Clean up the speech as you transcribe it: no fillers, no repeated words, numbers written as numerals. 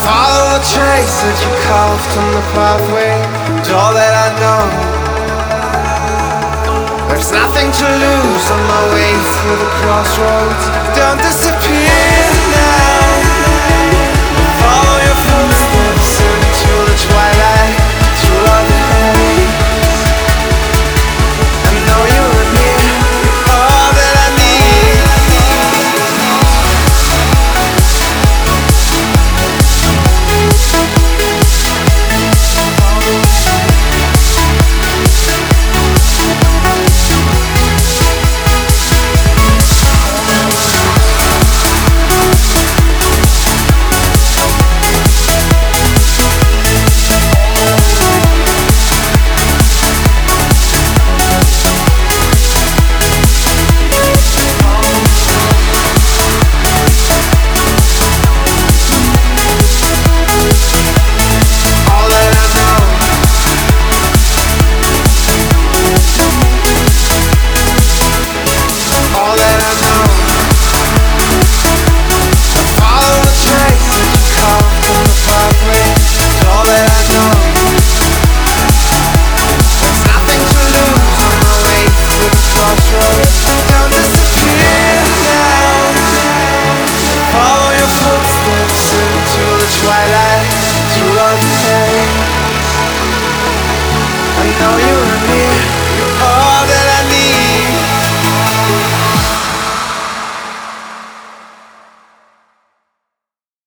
Follow the trace that you carved on the pathway. It's all that I know. There's nothing to lose on my way through the crossroads. Don't disappear now. Follow your footsteps into the twilight, through all the haze. I know you are near, all that I need. Twilight, through all the haze. I know you